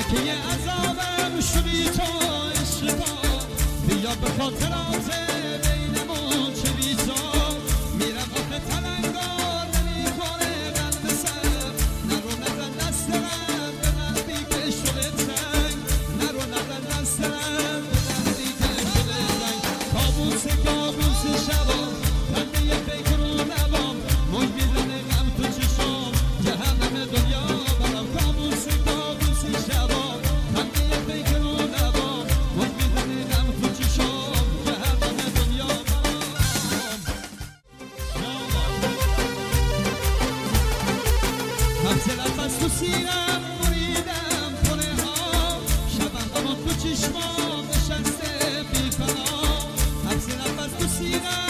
که یه عذابم شدی تو عشقا بیا به خاطرات بینمون چه بیزار میرم آخه تلنگار نمیخوره قلب سر نرو نزن دست من به قلبی که شده تنگ نرو نزن دست من به قلبی که شده تنگ کابوس شبام خنده فکر و نوام موج میزنه غم تو چشام جهنم دنیا برام کابوس شبام خنده فکر و نوام موج میزنه غم تو چشام جهنم دنیا برام حبس نفس تو سینم بریدم کنه ها شبم اما تو چشمام نشسته بی فنا حبس نفس تو سینم